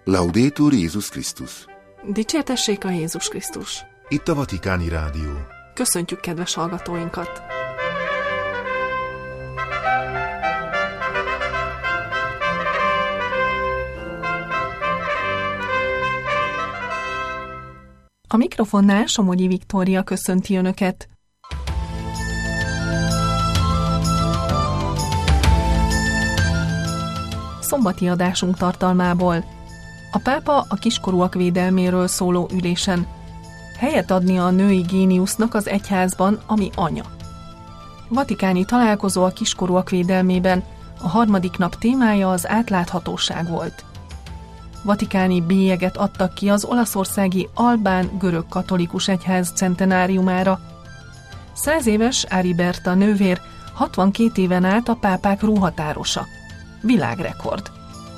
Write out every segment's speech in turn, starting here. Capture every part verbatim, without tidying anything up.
Laudetur Jézus Krisztus. Dicsértessék a Jézus Krisztus. Itt a Vatikáni Rádió. Köszöntjük kedves hallgatóinkat! A mikrofonnál Somogyi Viktória köszönti Önöket. Szombati adásunk tartalmából. A pápa a kiskorúak védelméről szóló ülésen. Helyet adni a női géniusznak az egyházban, ami anya. Vatikáni találkozó a kiskorúak védelmében. A harmadik nap témája az átláthatóság volt. Vatikáni bélyeget adtak ki az olaszországi albán görög katolikus egyház centenáriumára. Száz éves Ariberta nővér hatvankét éven át a pápák ruhatárosa. Világrekord.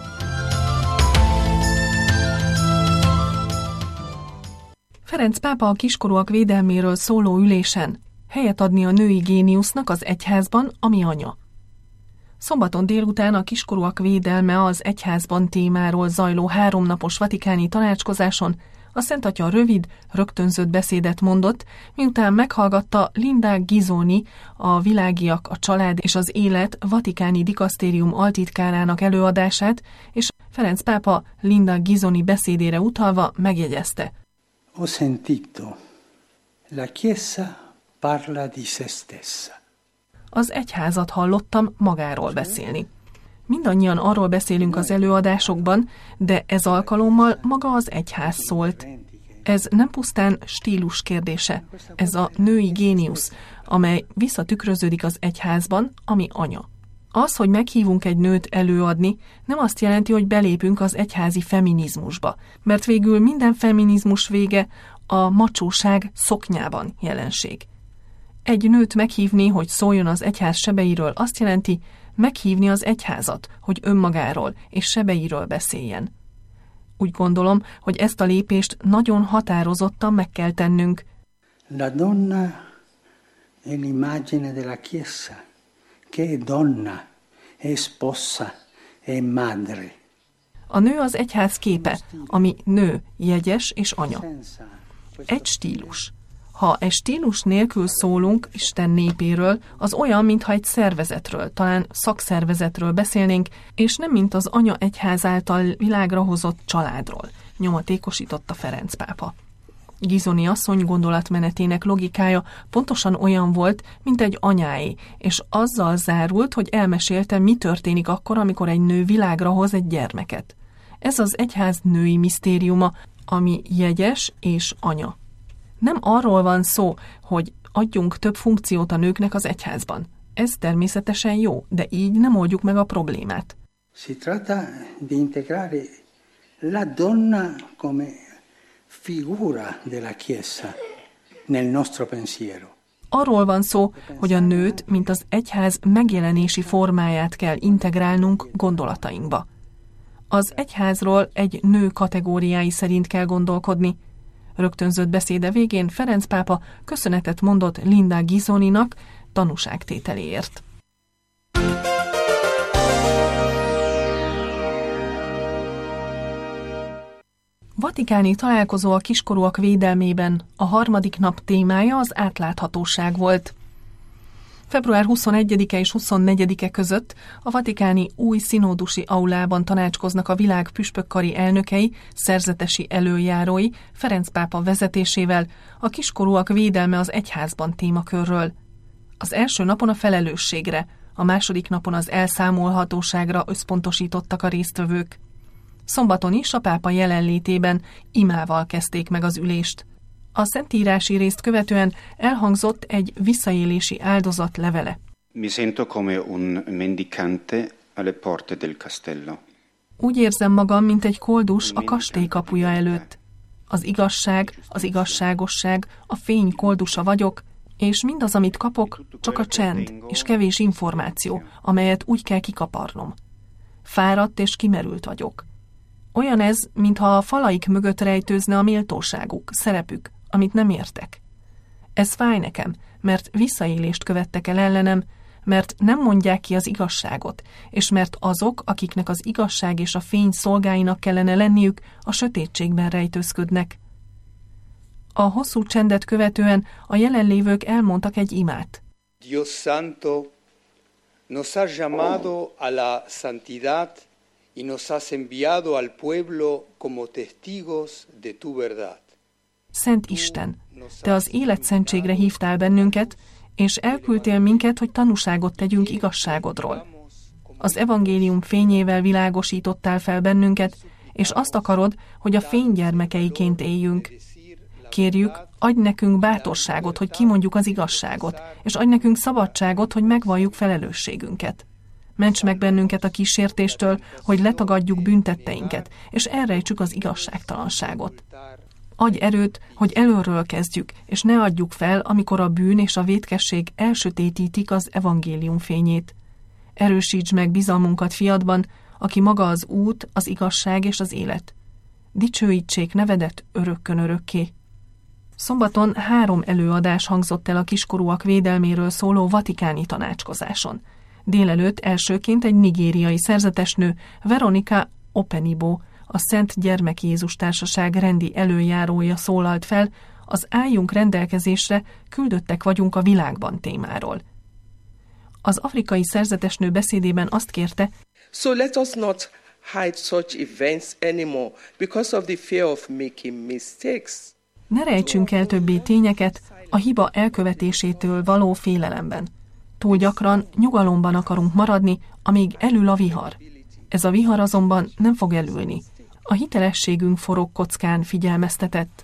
Ferenc pápa a kiskorúak védelméről szóló ülésen. Helyet adni a női géniusznak az egyházban, ami anya. Szombaton délután a kiskorúak védelme az egyházban témáról zajló háromnapos vatikáni tanácskozáson a Szent Atya rövid, rögtönzött beszédet mondott, miután meghallgatta Linda Ghisoni, a Világiak, a család és az élet vatikáni dikasztérium altitkárának előadását, és Ferenc pápa Linda Ghisoni beszédére utalva megjegyezte. Ho sentito, la Chiesa parla di se stessa. Az egyházat hallottam magáról beszélni. Mindannyian arról beszélünk az előadásokban, de ez alkalommal maga az egyház szólt. Ez nem pusztán stílus kérdése, ez a női géniusz, amely visszatükröződik az egyházban, ami anya. Az, hogy meghívunk egy nőt előadni, nem azt jelenti, hogy belépünk az egyházi feminizmusba, mert végül minden feminizmus vége a macsóság szoknyában jelenség. Egy nőt meghívni, hogy szóljon az egyház sebeiről, azt jelenti, meghívni az egyházat, hogy önmagáról és sebeiről beszéljen. Úgy gondolom, hogy ezt a lépést nagyon határozottan meg kell tennünk. La donna è l'immagine della Chiesa, che è donna, è sposa, è madre. A nő az egyház képe, ami nő, jegyes és anya. Egy stílus. Ha egy stílus nélkül szólunk Isten népéről, az olyan, mintha egy szervezetről, talán szakszervezetről beszélnénk, és nem mint az anya egyház által világra hozott családról, nyomatékosította Ferenc pápa. Ghisoni asszony gondolatmenetének logikája pontosan olyan volt, mint egy anyáé, és azzal zárult, hogy elmesélte, mi történik akkor, amikor egy nő világra hoz egy gyermeket. Ez az egyház női misztériuma, ami jegyes és anya. Nem arról van szó, hogy adjunk több funkciót a nőknek az egyházban. Ez természetesen jó, de így nem oldjuk meg a problémát. Si tratta di integrare la donna come figura della Chiesa nel nostro pensiero. Arról van szó, hogy a nőt, mint az egyház megjelenési formáját kell integrálnunk gondolatainkba. Az egyházról egy nő kategóriái szerint kell gondolkodni. Rögtönzött beszéde végén Ferenc pápa köszönetet mondott Linda Ghisoninak tanúságtételéért. Vatikáni találkozó a kiskorúak védelmében. A harmadik nap témája az átláthatóság volt. február huszonegyedike és huszonnegyedike között a vatikáni új szinódusi aulában tanácskoznak a világ püspökkari elnökei, szerzetesi előjárói Ferenc pápa vezetésével a kiskorúak védelme az egyházban témakörről. Az első napon a felelősségre, a második napon az elszámolhatóságra összpontosítottak a résztvevők. Szombaton is a pápa jelenlétében imával kezdték meg az ülést. A szentírási részt követően elhangzott egy visszaélési áldozat levele. Mi sento come un mendicante alle porte del castello. Úgy érzem magam, mint egy koldus a kastély kapuja előtt. Az igazság, az igazságosság, a fény koldusa vagyok, és mindaz, amit kapok, csak a csend és kevés információ, amelyet úgy kell kikaparnom. Fáradt és kimerült vagyok. Olyan ez, mintha a falaik mögött rejtőzne a méltóságuk, szerepük, amit nem értek. Ez fáj nekem, mert visszaélést követtek el ellenem, mert nem mondják ki az igazságot, és mert azok, akiknek az igazság és a fény szolgáinak kellene lenniük, a sötétségben rejtőzködnek. A hosszú csendet követően a jelenlévők elmondtak egy imát. Dios Santo, nos has llamado a la santidad y nos has enviado al pueblo como testigos de tu verdad. Szent Isten, te az életszentségre hívtál bennünket, és elküldtél minket, hogy tanúságot tegyünk igazságodról. Az evangélium fényével világosítottál fel bennünket, és azt akarod, hogy a fény gyermekeiként éljünk. Kérjük, adj nekünk bátorságot, hogy kimondjuk az igazságot, és adj nekünk szabadságot, hogy megvalljuk felelősségünket. Ments meg bennünket a kísértéstől, hogy letagadjuk bűntetteinket, és elrejtsük az igazságtalanságot. Adj erőt, hogy előről kezdjük, és ne adjuk fel, amikor a bűn és a vétkesség elsötétítik az evangélium fényét. Erősítsd meg bizalmunkat fiadban, aki maga az út, az igazság és az élet. Dicsőítsék nevedet örökkön örökké. Szombaton három előadás hangzott el a kiskorúak védelméről szóló vatikáni tanácskozáson. Délelőtt elsőként egy nigériai szerzetesnő, Veronika Openibo, a Szent Gyermek Jézus Társaság rendi előjárója szólalt fel az álljunk rendelkezésre, küldöttek vagyunk a világban témáról. Az afrikai szerzetesnő beszédében azt kérte, So let us not hide such events anymore because of the fear of making mistakes. Ne rejtsünk el többé tényeket a hiba elkövetésétől való félelemben. Túl gyakran nyugalomban akarunk maradni, amíg elül a vihar. Ez a vihar azonban nem fog elülni. A hitelességünk forog kockán, figyelmeztetett.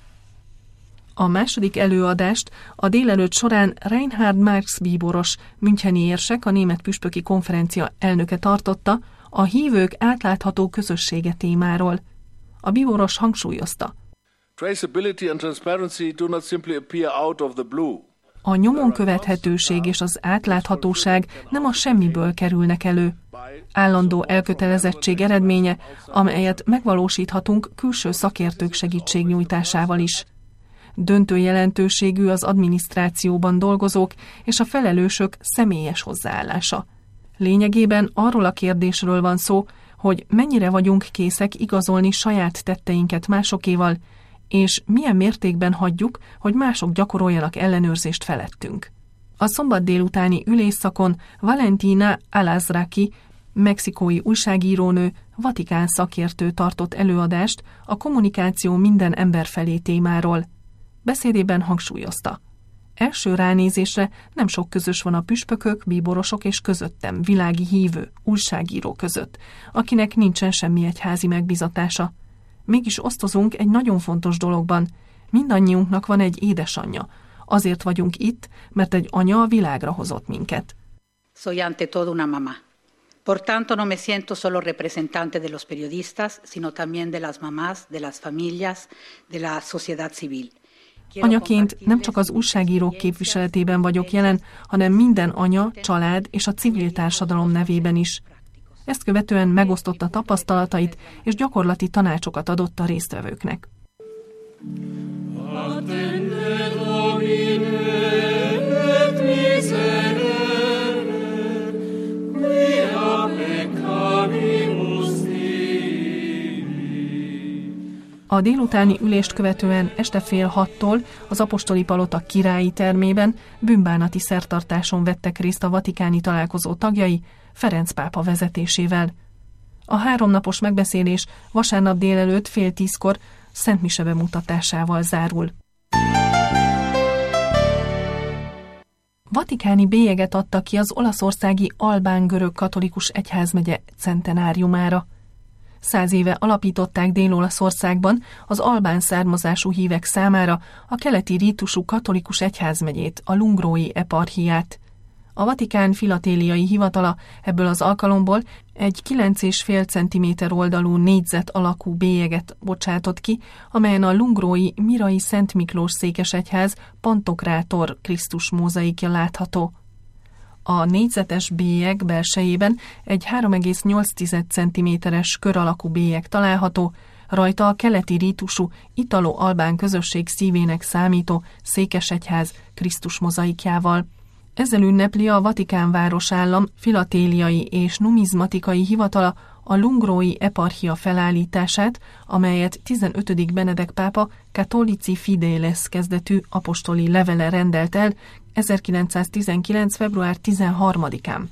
A második előadást a délelőtt során Reinhard Marx bíboros, müncheni érsek, a német püspöki konferencia elnöke tartotta a hívők átlátható közössége témáról. A bíboros hangsúlyozta. Traceability and transparency do not simply appear out of the blue. A nyomon követhetőség és az átláthatóság nem a semmiből kerülnek elő. Állandó elkötelezettség eredménye, amelyet megvalósíthatunk külső szakértők segítségnyújtásával is. Döntő jelentőségű az adminisztrációban dolgozók és a felelősök személyes hozzáállása. Lényegében arról a kérdésről van szó, hogy mennyire vagyunk készek igazolni saját tetteinket másokéval, és milyen mértékben hagyjuk, hogy mások gyakoroljanak ellenőrzést felettünk. A szombat délutáni ülésszakon Valentina Alazraki, mexikói újságírónő, vatikán szakértő tartott előadást a kommunikáció minden ember felé témáról. Beszédében hangsúlyozta. Első ránézésre nem sok közös van a püspökök, bíborosok és közöttem, világi hívő, újságíró között, akinek nincsen semmi egyházi megbízatása. Mégis osztozunk egy nagyon fontos dologban. Mindannyiunknak van egy édesanyja. Azért vagyunk itt, mert egy anya a világra hozott minket. Soy ante todo una mamá. Por tanto, no me siento solo representante de los periodistas, sino también de las mamás, de las familias, de la sociedad civil. Anyaként nem csak az újságírók képviseletében vagyok jelen, hanem minden anya, család és a civil társadalom nevében is. Ezt követően megosztotta tapasztalatait és gyakorlati tanácsokat adott a résztvevőknek. A délutáni ülést követően este fél hattól az apostoli palota királyi termében bűnbánati szertartáson vettek részt a vatikáni találkozó tagjai, Ferenc pápa vezetésével. A háromnapos megbeszélés vasárnap délelőtt fél tízkor szentmise bemutatásával zárul. Vatikáni bélyeget adtak ki az olaszországi albán-görög katolikus egyházmegye centenáriumára. Száz éve alapították Dél-Olaszországban az albán származású hívek számára a keleti rítusú katolikus egyházmegyét, a lungrói eparchiát. A Vatikán filatéliai hivatala ebből az alkalomból egy kilenc egész öt centiméter oldalú négyzet alakú bélyeget bocsátott ki, amelyen a lungrói Mirai Szent Miklós székesegyház Pantokrátor Krisztus mozaikja látható. A négyzetes bélyeg belsejében egy három egész nyolc centiméteres kör alakú bélyeg található, rajta a keleti rítusú italo-albán közösség szívének számító székesegyház Krisztus mozaikjával. Ezzel ünnepli a Vatikán városállam filatéliai és numizmatikai hivatala a lungrói eparchia felállítását, amelyet tizenötödik Benedek pápa Catholici Fideles kezdetű apostoli levele rendelt el ezerkilencszáztizenkilenc. február tizenharmadikán.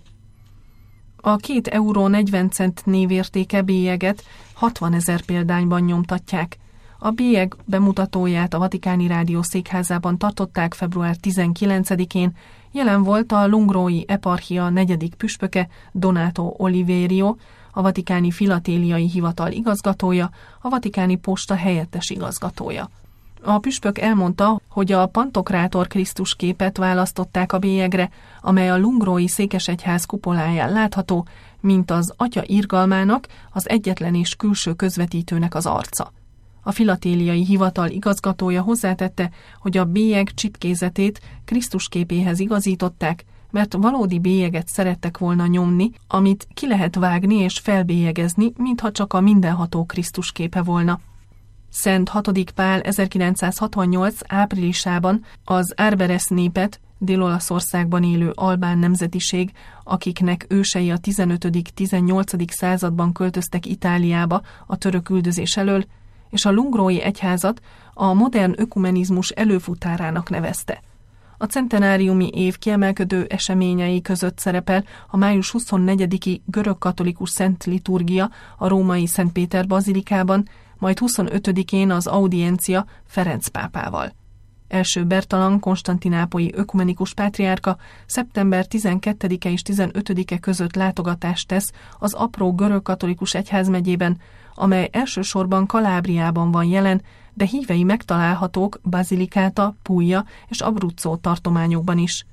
A két euró negyven cent névértéke bélyeget hatvanezer példányban nyomtatják. A bélyeg bemutatóját a Vatikáni Rádió székházában tartották február tizenkilencedikén, jelen volt a lungrói eparchia negyedik püspöke Donato Oliverio, a Vatikáni Filatéliai Hivatal igazgatója, a Vatikáni Posta helyettes igazgatója. A püspök elmondta, hogy a Pantokrátor Krisztus képet választották a bélyegre, amely a lungrói székesegyház kupoláján látható, mint az Atya irgalmának, az egyetlen és külső közvetítőnek az arca. A Filatéliai Hivatal igazgatója hozzátette, hogy a bélyeg csipkézetét Krisztus képéhez igazították, mert valódi bélyeget szerettek volna nyomni, amit ki lehet vágni és felbélyegezni, mintha csak a mindenható Krisztus képe volna. Szent hatodik Pál ezerkilencszázhatvannyolc. áprilisában az Árberesz népet, Dél-Olaszországban élő albán nemzetiség, akiknek ősei a tizenötödik-tizennyolcadik században költöztek Itáliába a török üldözés elől, és a lungrói egyházat a modern ökumenizmus előfutárának nevezte. A centenáriumi év kiemelkedő eseményei között szerepel a május huszonnegyediki görög-katolikus szent liturgia a római Szent Péter bazilikában, majd huszonötödikén az audiencia Ferenc pápával. Első Bertalan konstantinápolyi ökumenikus pátriárka szeptember tizenkettedike és tizenötödike között látogatást tesz az apró görög-katolikus egyházmegyében, amely elsősorban Kalábriában van jelen, de hívei megtalálhatók Basilicata, Puglia és Abruzzo tartományokban is.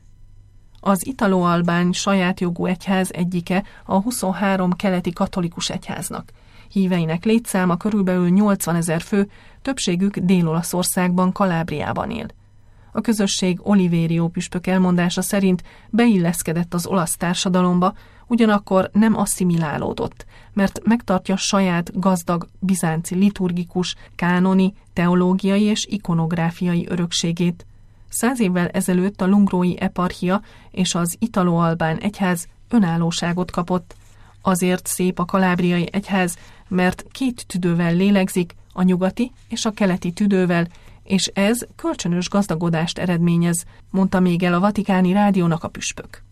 Az italo-albán saját jogú egyház egyike a huszonhárom keleti katolikus egyháznak. Híveinek létszáma körülbelül nyolcvanezer fő, többségük Dél-Olaszországban, Kalábriában él. A közösség Oliverio püspök elmondása szerint beilleszkedett az olasz társadalomba, ugyanakkor nem asszimilálódott, mert megtartja saját gazdag bizánci liturgikus, kánoni, teológiai és ikonográfiai örökségét. Száz évvel ezelőtt a lungrói eparchia és az italo-albán egyház önállóságot kapott. Azért szép a kalábriai egyház, mert két tüdővel lélegzik, a nyugati és a keleti tüdővel, és ez kölcsönös gazdagodást eredményez, mondta még el a Vatikáni Rádiónak a püspök.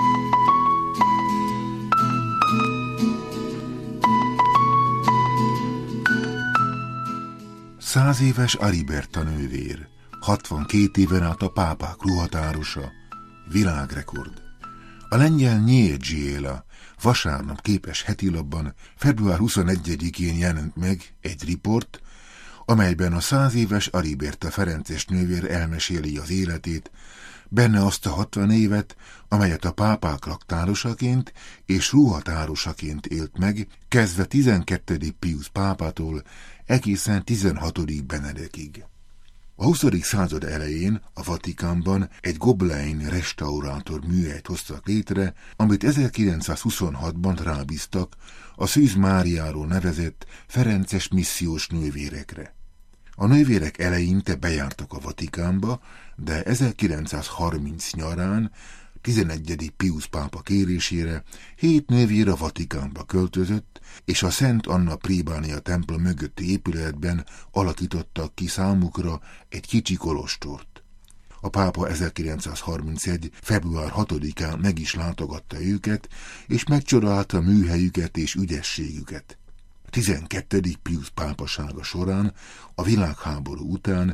Száz éves Ariberta nővér, hatvankét éven át a pápák ruhatárosa, világrekord. A lengyel Nyírgyiela vasárnap képes hetilapban február huszonegyedikén jelent meg egy riport, amelyben a száz éves Ariberta Ferences nővér elmeséli az életét, benne azt a hatvan évet, amelyet a pápák raktárosaként és ruhatárosaként élt meg, kezdve tizenkettedik Piusz pápától egészen tizenhatodik Benedekig. A huszadik század elején a Vatikánban egy Gobelin restaurátor műhelyt hoztak létre, amit ezerkilencszázhuszonhatban rábíztak a Szűz Máriáról nevezett ferences missziós nővérekre. A nővérek eleinte bejártak a Vatikánba, de ezerkilencszázharminc nyarán tizenegyedik Piusz pápa kérésére hét nővér a Vatikánba költözött, és a Szent Anna plébánia templom mögötti épületben alakítottak ki számukra egy kicsi kolostort. A pápa ezerkilencszázharmincegy. február hatodikán meg is látogatta őket, és megcsodálta műhelyüket és ügyességüket. A tizenkettedik Piusz pápasága során a világháború után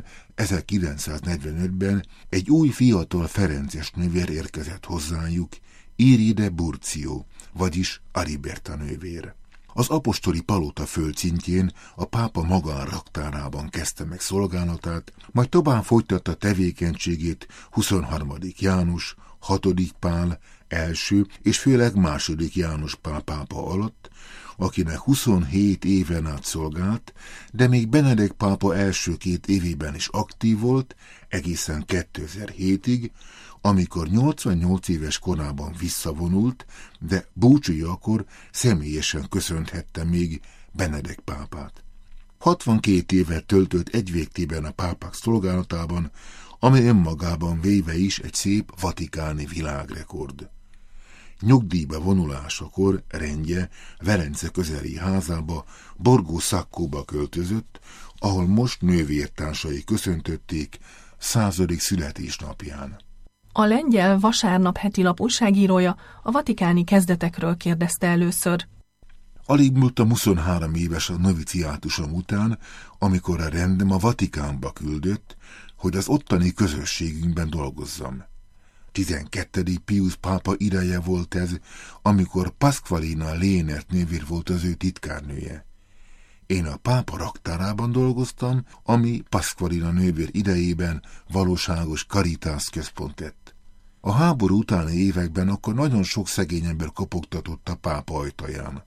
ezerkilencszáznegyvenötben egy új fiatal ferences nővér érkezett hozzájuk, Iride Burcio, vagyis Ariberta nővér. Az apostoli palota földszintjén a pápa magánraktárában kezdte meg szolgálatát, majd tovább folytatta tevékenységét huszonharmadik János, hatodik Pál, első és főleg második János Pál pápa alatt, akinek huszonhét éven át szolgált, de még Benedek pápa első két évében is aktív volt, egészen kétezer-hétig, amikor nyolcvannyolc éves korában visszavonult, de búcsújakor személyesen köszönthette még Benedek pápát. hatvankét évet töltött egyvégtében a pápák szolgálatában, ami önmagában véve is egy szép vatikáni világrekord. Nyugdíjba vonulásakor rendje Velence közeli házába, Borgo Saccóba költözött, ahol most nővértársai köszöntötték századik születésnapján. A lengyel Vasárnap hetilap újságírója a vatikáni kezdetekről kérdezte először. Alig múltam huszonhárom éves a noviciátusom után, amikor a rendem a Vatikánba küldött, hogy az ottani közösségünkben dolgozzam. tizenkettedik Pius pápa ideje volt ez, amikor Pasqualina Lénert nővér volt az ő titkárnője. Én a pápa raktárában dolgoztam, ami Pasqualina nővér idejében valóságos Caritas központ lett. A háború utáni években akkor nagyon sok szegény ember kopogtatott a pápa ajtaján.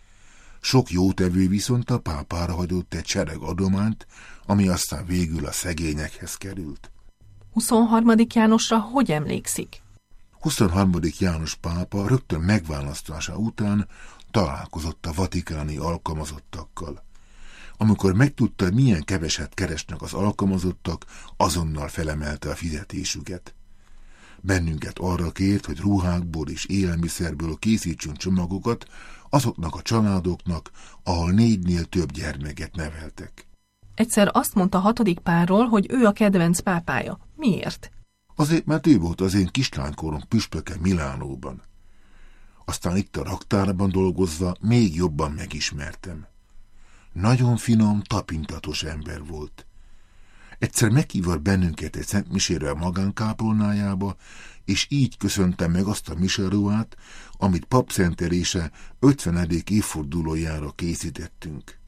Sok jótevő viszont a pápára hagyott egy sereg adományt, ami aztán végül a szegényekhez került. huszonharmadik Jánosra hogy emlékszik? huszonharmadik János pápa rögtön megválasztása után találkozott a vatikáni alkalmazottakkal. Amikor megtudta, hogy milyen keveset keresnek az alkalmazottak, azonnal felemelte a fizetésüket. Bennünket arra kért, hogy ruhákból és élelmiszerből készítsünk csomagokat azoknak a családoknak, ahol négynél több gyermeket neveltek. Egyszer azt mondta hatodik Pálról, hogy ő a kedvenc pápája. Miért? Azért, mert ő volt az én kislánykorom püspöke Milánóban. Aztán itt a raktárban dolgozva még jobban megismertem. Nagyon finom, tapintatos ember volt. Egyszer meghívott bennünket egy szentmisére a magánkápolnájába, és így köszöntem meg azt a miseruhát, amit papszentelése ötvenedik évfordulójára készítettünk.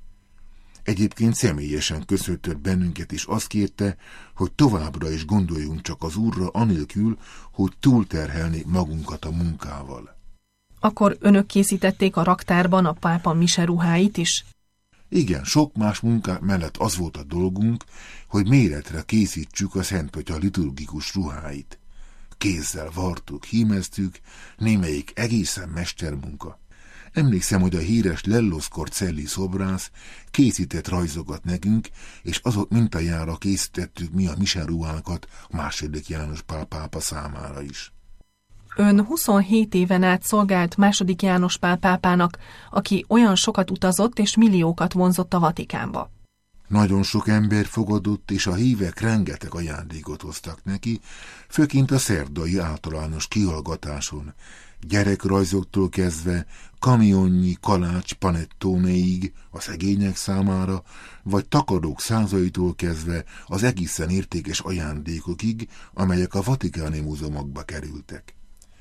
Egyébként személyesen köszöntött bennünket, és azt kérte, hogy továbbra is gondoljunk csak az Úrra, anélkül, hogy túlterhelnék magunkat a munkával. Akkor önök készítették a raktárban a pápa miseruháit is? Igen, sok más munkák mellett az volt a dolgunk, hogy méretre készítsük a Szentpatya liturgikus ruháit. Kézzel vartuk, hímeztük, némelyik egészen mestermunka. Emlékszem, hogy a híres Lello Scorcelli szobrász készített rajzokat nekünk, és azok mintajára készítettük mi a miseruhákat második János Pál pápa számára is. Ön huszonhét éven át szolgált második János Pál pápának, aki olyan sokat utazott és milliókat vonzott a Vatikánba. Nagyon sok ember fogadott, és a hívek rengeteg ajándékot hoztak neki, főként a szerdai általános kihallgatáson, gyerekrajzoktól kezdve kamionnyi kalács panettónéig a szegények számára, vagy takadók százaitól kezdve az egészen értékes ajándékokig, amelyek a vatikáni múzeumokba kerültek.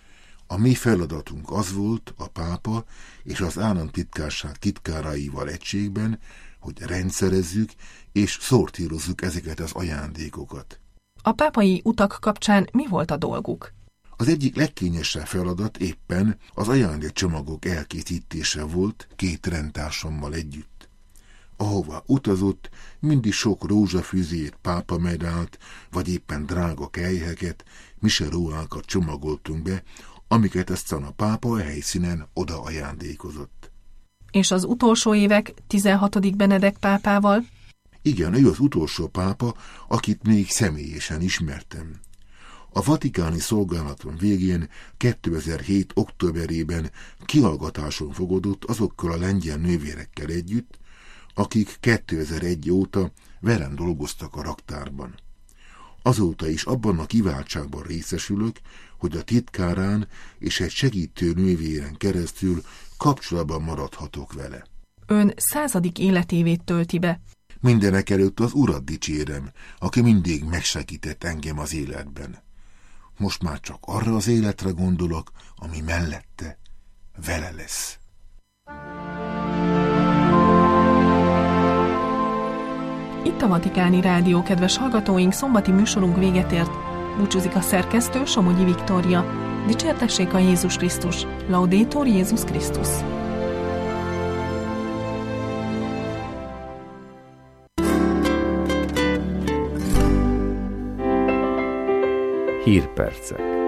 A mi feladatunk az volt, a pápa és az államtitkárság titkáraival egységben, hogy rendszerezzük és szortírozzuk ezeket az ajándékokat. A pápai utak kapcsán mi volt a dolguk? Az egyik legkényesebb feladat éppen az ajándékcsomagok elkészítése volt két rendtársammal együtt. Ahova utazott, mindig sok rózsafüzét, pápamedált, vagy éppen drága kelyheket, miseruhákat csomagoltunk be, amiket aztán a pápa a helyszínen oda ajándékozott. És az utolsó évek tizenhatodik Benedek pápával? Igen, ő az utolsó pápa, akit még személyesen ismertem. A vatikáni szolgálatom végén kétezer-hét októberében kihallgatáson fogadott azokkal a lengyel nővérekkel együtt, akik kétezer-egy óta velem dolgoztak a raktárban. Azóta is abban a kiváltságban részesülök, hogy a titkárán és egy segítő nővéren keresztül kapcsolatban maradhatok vele. Ön századik életévét tölti be. Mindenek előtt az Urat dicsérem, aki mindig megsegített engem az életben. Most már csak arra az életre gondolok, ami mellette vele lesz. Itt a Vatikáni Rádió, kedves hallgatóink, szombati műsorunk véget ért. Búcsúzik a szerkesztő, Somogyi Viktória. Dicsértessék a Jézus Krisztus! Laudetur Jézus Krisztus! Hírpercek.